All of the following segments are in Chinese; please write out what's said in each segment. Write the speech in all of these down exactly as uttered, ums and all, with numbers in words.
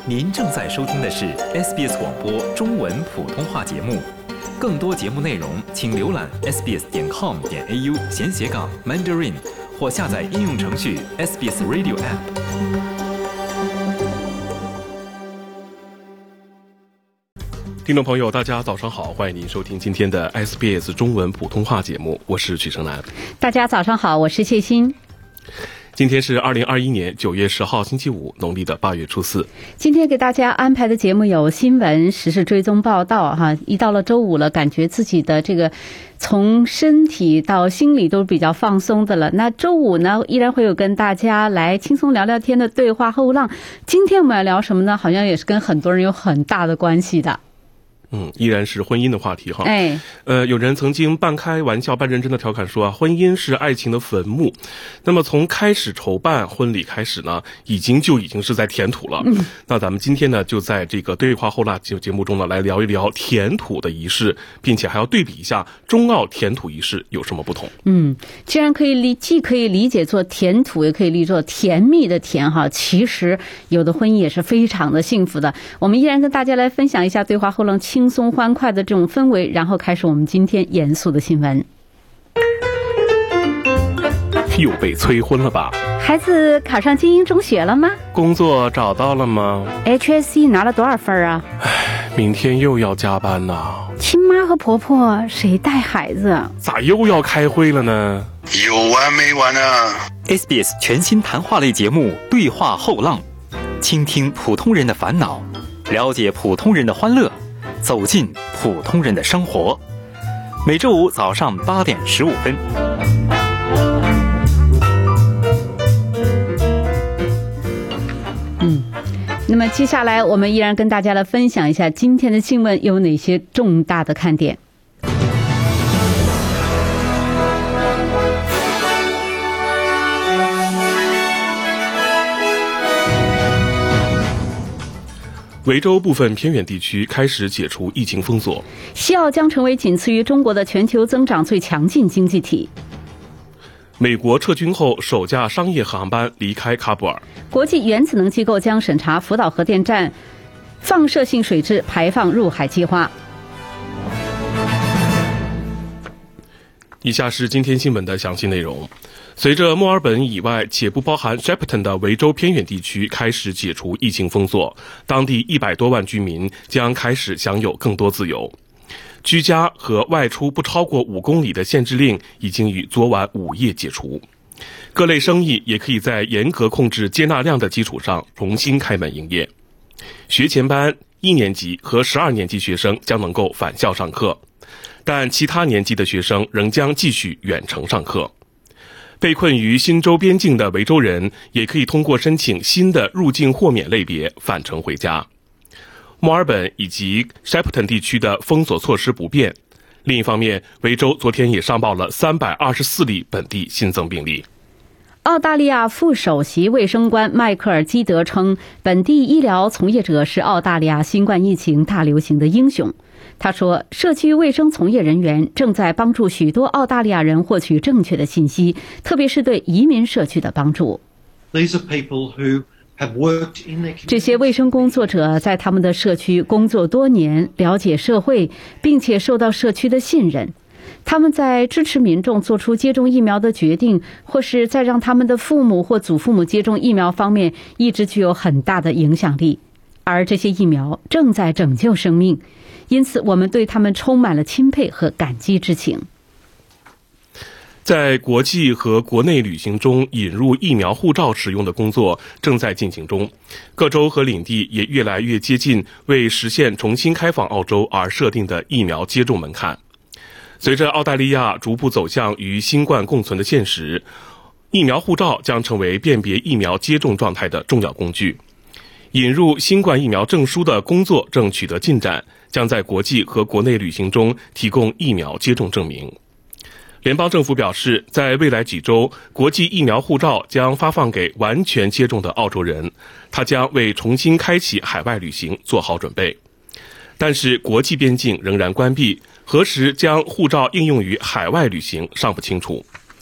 您正在收听的是 S B S 广播中文普通话节目。更多节目内容，请浏览 s b s 点 com 点 a u 闲斜杠 Mandarin 或下载应用程序 S B S Radio App。 听众朋友，大家早上好，欢迎您收听今天的 S B S 中文普通话节目，我是曲成南。 大家早上好，我是谢欣。 今天是二零二一年九月十号星期五，农历的八月初四。 今天给大家安排的节目有新闻、时事追踪报道哈。一到了周五了，感觉自己的这个从身体到心理都比较放松的了。那周五呢，依然会有跟大家来轻松聊聊天的对话后浪。今天我们要聊什么呢？好像也是跟很多人有很大的关系的。 嗯，依然是婚姻的话题哈。 哎， 呃，有人曾经半开玩笑半认真的调侃说啊，婚姻是爱情的坟墓。那么从开始筹办婚礼开始呢，已经就已经是在填土了。嗯，那咱们今天呢，就在这个对话后啦节节目中呢，来聊一聊填土的仪式，并且还要对比一下中澳填土仪式有什么不同。 嗯，既然可以理，既可以理解做填土，也可以理解做甜蜜的甜哈。其实有的婚姻也是非常的幸福的。我们依然跟大家来分享一下对话后浪轻松欢快的这种氛围，然后开始我们今天严肃的新闻。 又被催婚了吧？ 孩子考上精英中学了吗？ 工作找到了吗？ H S C 拿了多少分啊？ 唉，明天又要加班呐。 亲妈和婆婆谁带孩子？ 咋又要开会了呢？ 有完没完啊？ S B S 全新谈话类节目对话后浪，倾听普通人的烦恼，了解普通人的欢乐，走进普通人的生活。每周五早上八点十五分。 嗯，那么接下来我们依然跟大家来分享一下今天的新闻有哪些重大的看点。 维州部分偏远地区开始解除疫情封锁， 西澳将成为仅次于中国的全球增长最强劲经济体。 美国撤军后首架商业航班离开喀布尔。 国际原子能机构将审查福岛核电站放射性水质排放入海计划。 以下是今天新闻的详细内容。随着墨尔本以外且不包含 Shepparton 的维州偏远地区开始解除疫情封锁，当地一百多万居民将开始享有更多自由。居家和外出不超过五公里的限制令已经于昨晚午夜解除，各类生意也可以在严格控制接纳量的基础上重新开门营业。学前班、一年级和十二年级学生将能够返校上课，但其他年级的学生仍将继续远程上课。被困于新州边境的维州人也可以通过申请新的入境豁免类别返程回家。墨尔本以及 Shepparton 地区的封锁措施不变。另一方面，维州昨天也上报了三百二十四例本地新增病例。 澳大利亚副首席卫生官迈克尔基德称，本地医疗从业者是澳大利亚新冠疫情大流行的英雄。他说，社区卫生从业人员正在帮助许多澳大利亚人获取正确的信息，特别是对移民社区的帮助。 These are people who have worked in their... 这些卫生工作者在他们的社区工作多年，了解社会，并且受到社区的信任。他们在支持民众做出接种疫苗的决定，或是在让他们的父母或祖父母接种疫苗方面一直具有很大的影响力。而这些疫苗正在拯救生命，因此我们对他们充满了钦佩和感激之情。 在国际和国内旅行中引入疫苗护照使用的工作正在进行中，各州和领地也越来越接近为实现重新开放澳洲而设定的疫苗接种门槛。随着澳大利亚逐步走向与新冠共存的现实，疫苗护照将成为辨别疫苗接种状态的重要工具。引入新冠疫苗证书的工作正取得进展，将在国际和国内旅行中提供疫苗接种证明。联邦政府表示，在未来几周，国际疫苗护照将发放给完全接种的澳洲人，它将为重新开启海外旅行做好准备。但是国际边境仍然关闭，何时将护照应用于海外旅行尚不清楚。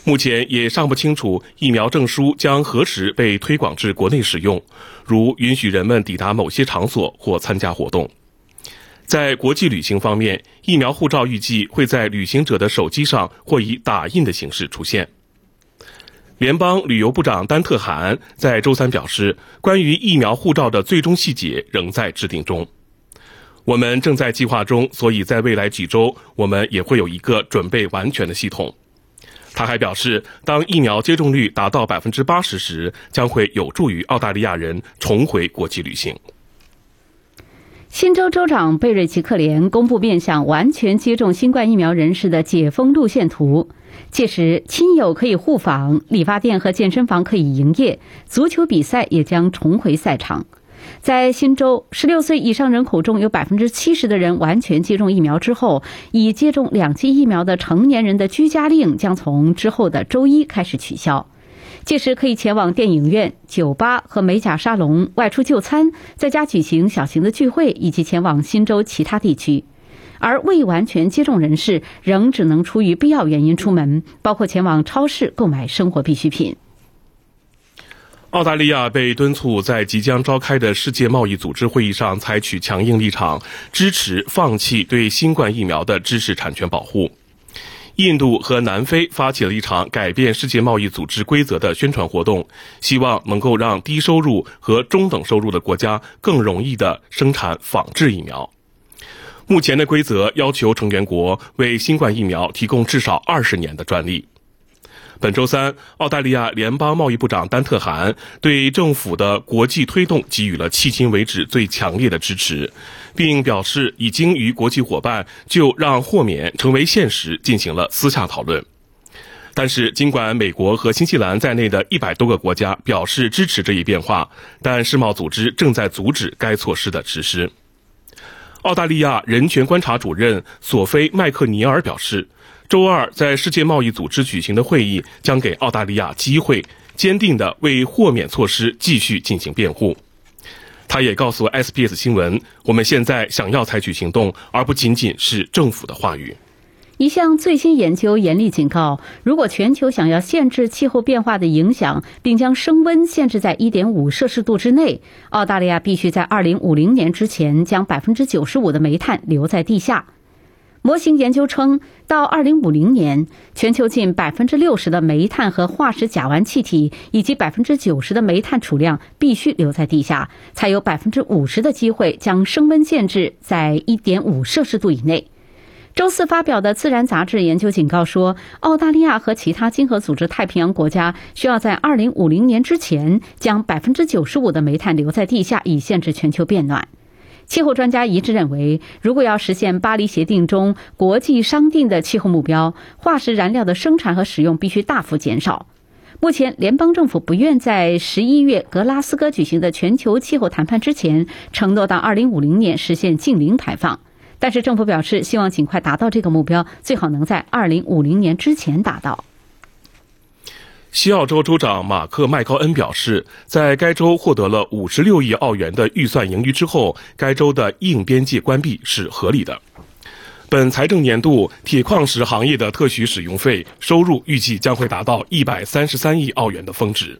目前也尚不清楚疫苗证书将何时被推广至国内使用，如允许人们抵达某些场所或参加活动。在国际旅行方面，疫苗护照预计会在旅行者的手机上或以打印的形式出现。联邦旅游部长丹特罕在周三表示，关于疫苗护照的最终细节仍在制定中。我们正在计划中，所以在未来几周，我们也会有一个准备完全的系统。他还表示，当疫苗接种率达到 百分之八十 时，将会有助于澳大利亚人重回国际旅行。 新州州长贝瑞奇克连公布面向完全接种新冠疫苗人士的解封路线图，届时亲友可以互访，理发店和健身房可以营业，足球比赛也将重回赛场。在新州，十六岁以上人口中有 百分之七十 的人完全接种疫苗之后，已接种两剂疫苗的成年人的居家令将从之后的周一开始取消。届时可以前往电影院、酒吧和美甲沙龙，外出就餐，在家举行小型的聚会，以及前往新州其他地区。而未完全接种人士仍只能出于必要原因出门，包括前往超市购买生活必需品。 澳大利亚被敦促在即将召开的世界贸易组织会议上采取强硬立场，支持放弃对新冠疫苗的知识产权保护。印度和南非发起了一场改变世界贸易组织规则的宣传活动，希望能够让低收入和中等收入的国家更容易地生产仿制疫苗。目前的规则要求成员国为新冠疫苗提供至少二十年的专利。本周三，澳大利亚联邦贸易部长丹特罕对政府的国际推动给予了迄今为止最强烈的支持，并表示已经与国际伙伴就让豁免成为现实进行了私下讨论。但是，尽管美国和新西兰在内的一百多个国家表示支持这一变化，但世贸组织正在阻止该措施的实施。澳大利亚人权观察主任索菲·麦克尼尔表示，周二在世界贸易组织举行的会议将给澳大利亚机会，坚定地为豁免措施继续进行辩护。他也告诉 S B S 新闻，我们现在想要采取行动，而不仅仅是政府的话语。 一项最新研究严厉警告，如果全球想要限制气候变化的影响，并将升温限制在 一点五 摄氏度之内，澳大利亚必须在二零五零年之前将 百分之九十五 的煤炭留在地下。模型研究称，到二零五零年，全球近 百分之六十 的煤炭和化石甲烷气体以及 百分之九十 的煤炭储量必须留在地下，才有 百分之五十 的机会将升温限制在 一点五 摄氏度以内。周四发表的《自然》杂志研究警告说，澳大利亚和其他经合组织太平洋国家需要在二零五零年之前将 百分之九十五 的煤炭留在地下，以限制全球变暖。气候专家一致认为，如果要实现巴黎协定中国际商定的气候目标，化石燃料的生产和使用必须大幅减少。目前，联邦政府不愿在十一月格拉斯哥举行的全球气候谈判之前承诺到二零五零年实现净零排放。但是政府表示，希望尽快达到这个目标，最好能在二零五零年之前达到。 西澳洲州长马克·麦高恩表示，在该州获得了五十六亿澳元的预算盈余之后，该州的硬边界关闭是合理的。本财政年度铁矿石行业的特许使用费收入预计将会达到一百三十三亿澳元的峰值。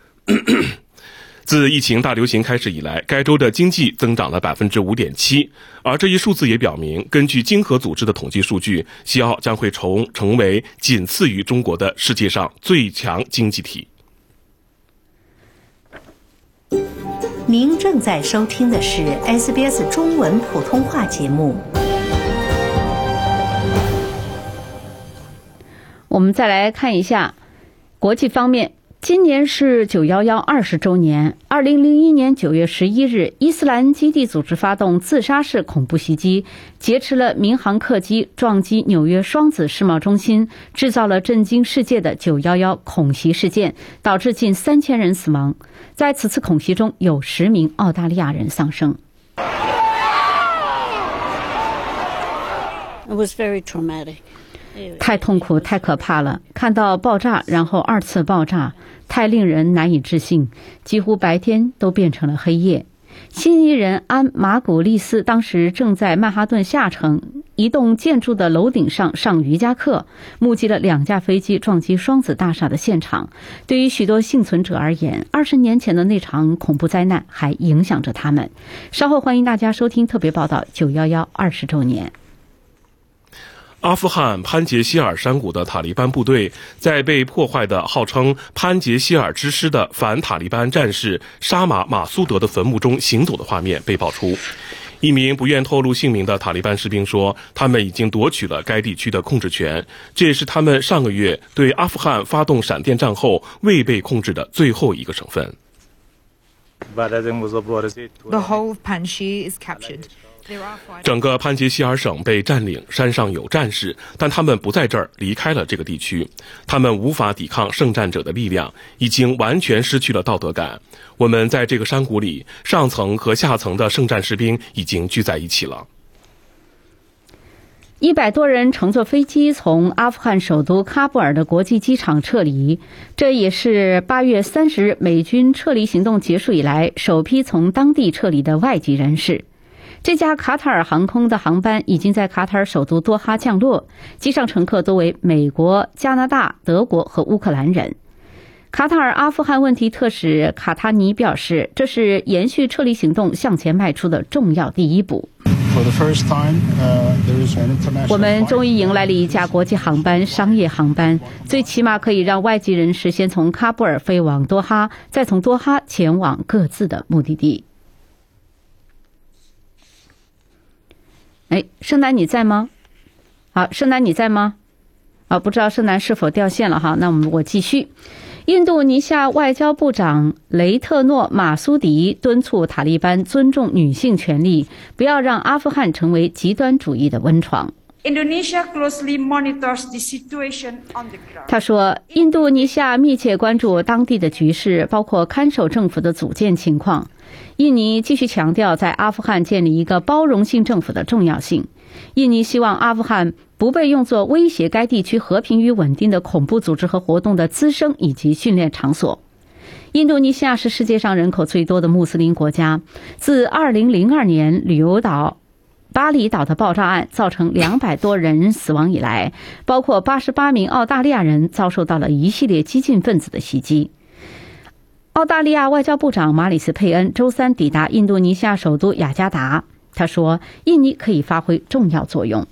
自疫情大流行开始以来，该州的经济增长了 百分之五点七， 而这一数字也表明，根据经合组织的统计数据，西澳将会成成为仅次于中国的世界上最强经济体。 您正在收听的是 S B S 中文普通话节目。 我们再来看一下国际方面。今年是九一一二十周年。二零零一年九月十一日，伊斯兰基地组织发动自杀式恐怖袭击，劫持了民航客机，撞击纽约双子世贸中心，制造了震惊世界的九一一恐袭事件，导致近三千人死亡。在此次恐袭中，有十名澳大利亚人丧生。 It was very traumatic. 太痛苦，太可怕了！看到爆炸，然后二次爆炸，太令人难以置信，几乎白天都变成了黑夜。悉尼人安马古利斯当时正在曼哈顿下城一栋建筑的楼顶上上瑜伽课，目击了两架飞机撞击双子大厦的现场。对于许多幸存者而言，二十年前的那场恐怖灾难还影响着他们。稍后欢迎大家收听特别报道九一一二十周年。 阿富汗潘杰希尔山谷的塔利班部队在被破坏的号称潘杰希尔之师的反塔利班战士沙马马苏德的坟墓中行走的画面被爆出。一名不愿透露姓名的塔利班士兵说，他们已经夺取了该地区的控制权，这也是他们上个月对阿富汗发动闪电战后未被控制的最后一个省份。 The whole of Panjshir is captured. 整个潘杰希尔省被占领，山上有战士，但他们不在这儿，离开了这个地区。他们无法抵抗圣战者的力量，已经完全失去了道德感。我们在这个山谷里，上层和下层的圣战士兵已经聚在一起了。 一百多人乘坐飞机从阿富汗首都喀布尔的国际机场撤离，这也是八月三十日美军撤离行动结束以来首批从当地撤离的外籍人士。这架卡塔尔航空的航班已经在卡塔尔首都多哈降落，机上乘客多为美国、加拿大、德国和乌克兰人。卡塔尔阿富汗问题特使卡塔尼表示，这是延续撤离行动向前迈出的重要第一步。我们终于迎来了一架国际航班，商业航班，最起码可以让外籍人士先从喀布尔飞往多哈，再从多哈前往各自的目的地。哎，盛楠你在吗？好，盛楠你在吗？啊，不知道盛楠是否掉线了哈？那我们我继续。印度尼西亚外交部长雷特诺·马苏迪敦促塔利班尊重女性权利，不要让阿富汗成为极端主义的温床。他说，印度尼西亚密切关注当地的局势，包括看守政府的组建情况。印尼继续强调在阿富汗建立一个包容性政府的重要性。印尼希望阿富汗不被用作威胁该地区和平与稳定的恐怖组织和活动的滋生以及训练场所。印度尼西亚是世界上人口最多的穆斯林国家。自二零零二年旅游岛巴厘岛的爆炸案造成两百多人死亡以来，包括八十八名澳大利亚人遭受到了一系列激进分子的袭击。澳大利亚外交部长马里斯·佩恩周三抵达印度尼西亚首都雅加达。他说，印尼可以发挥重要作用。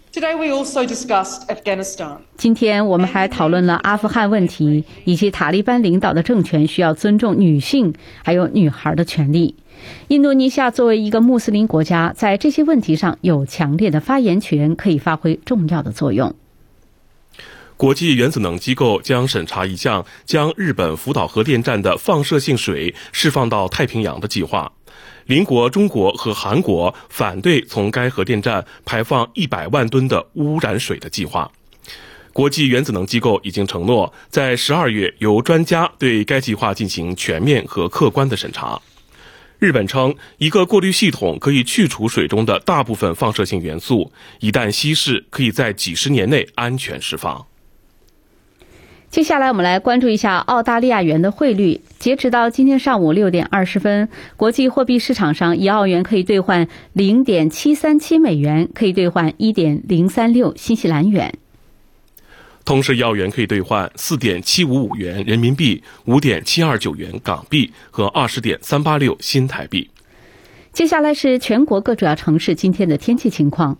今天我们还讨论了阿富汗问题，以及塔利班领导的政权需要尊重女性还有女孩的权利。印度尼西亚作为一个穆斯林国家，在这些问题上有强烈的发言权，可以发挥重要的作用。 国际原子能机构将审查一项将日本福岛核电站的放射性水释放到太平洋的计划。邻国中国和韩国反对从该核电站排放一百万吨的污染水的计划。国际原子能机构已经承诺，在十二月由专家对该计划进行全面和客观的审查。日本称，一个过滤系统可以去除水中的大部分放射性元素，一旦稀释，可以在几十年内安全释放。 接下来我们来关注一下澳大利亚元的汇率。截止到今天上午六点二十分，国际货币市场上一澳元可以兑换 零点七三七美元，可以兑换 一点零三六新西兰元。 同时，一澳元可以兑换 四点七五五元人民币、五点七二九元港币和 二十点三八六新台币。 接下来是全国各主要城市今天的天气情况。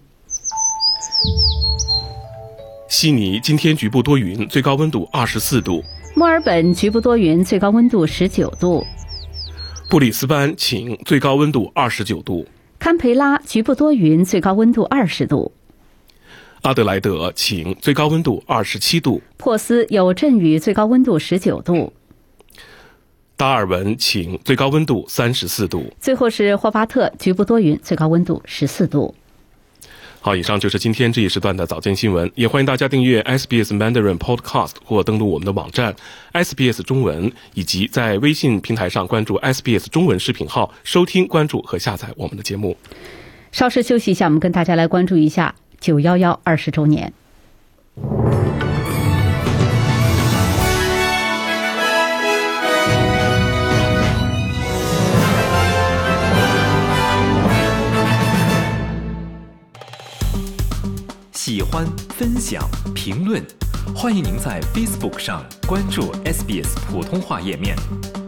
悉尼今天局部多云，最高温度二十四度。 墨尔本局部多云，最高温度十九度。 布里斯班晴，最高温度二十九度。 堪培拉局部多云，最高温度二十度。 阿德莱德晴，最高温度二十七度。 珀斯有阵雨，最高温度十九度。 达尔文晴，最高温度三十四度。 最后是霍巴特局部多云，最高温度十四度。 好，以上就是今天这一时段的早间新闻，也欢迎大家订阅 S B S Mandarin Podcast 或登录我们的网站 S B S 中文，以及在微信平台上关注 S B S 中文视频号，收听、关注和下载我们的节目。 稍事休息一下，我们跟大家来关注一下九一一二十周年。 欢、分享、评论，欢迎您在 Facebook 上关注 S B S 普通话页面。